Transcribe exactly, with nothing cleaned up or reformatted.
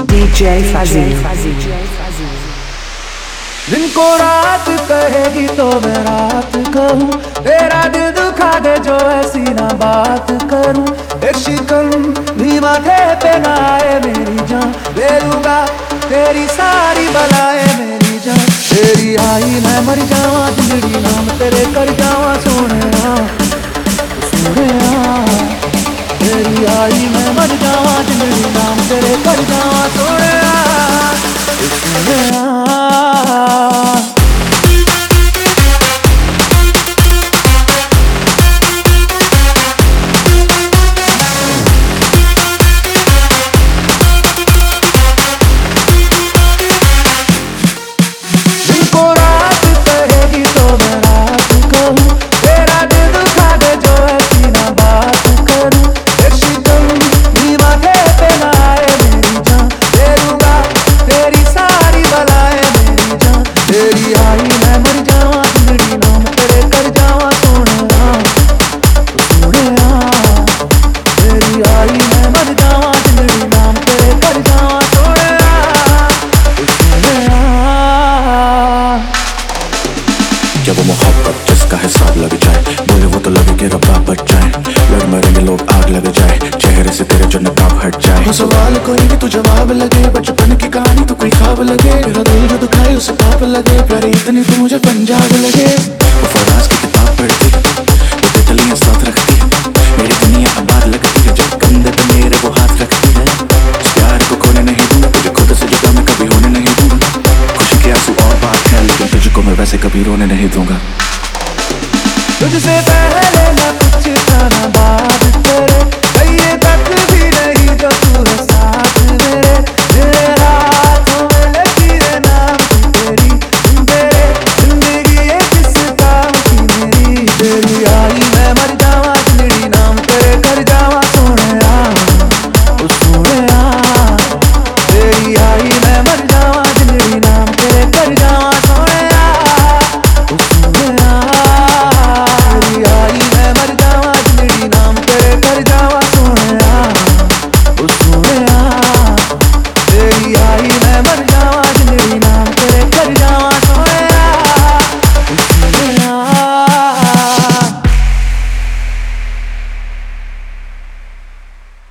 D J Fuzzy। दिन को रात कहेगी तो मैं रात कहूँ, तेरा दिल दुखा दे जो ऐसी ना बात करूँ। एक शिकन भी माथे पे ना आए मेरी जान, ले लूंगा तेरी सारी बलाएं मेरी जान। तेरी आई मैं मर जावा जिंदगी नाम तेरे कर जावा सोने सोने। तेरी आई मैं मर जावा जिंदगी नाम तेरे कर जावा सोने सोने। जब वो मोहब्बत जिसका हिसाब लग जाए, बोले वो तो लगे कि रब्बा बच जाए। लड़ मरेंगे लोग आग लग जाए, चेहरे से तेरे जो नकाब हट जाए। वो सवाल कोई भी तो जवाब लगे, बचपन की कहानी तो कोई ख्वाब लगे। मेरा दिल जो दुखाए उसे पाप लगे, प्यारी इतनी तो मुझे पंजाब लगे। वो फराज की किताब पढ़ती है, वो तितलियां साथ रखती है। मेरी दुनिया आबाद लगती है जब कंधे पे मेरे वो हाथ रखती है। उस प्यार को खोने नहीं दूंगा, तुझे खुद से जुदा मैं कभी होने नहीं दूंगा। खुशी के आंसू और बात है, लेकिन तुझको मैं वैसे कभी रोने नहीं दूंगा। तुझसे पहले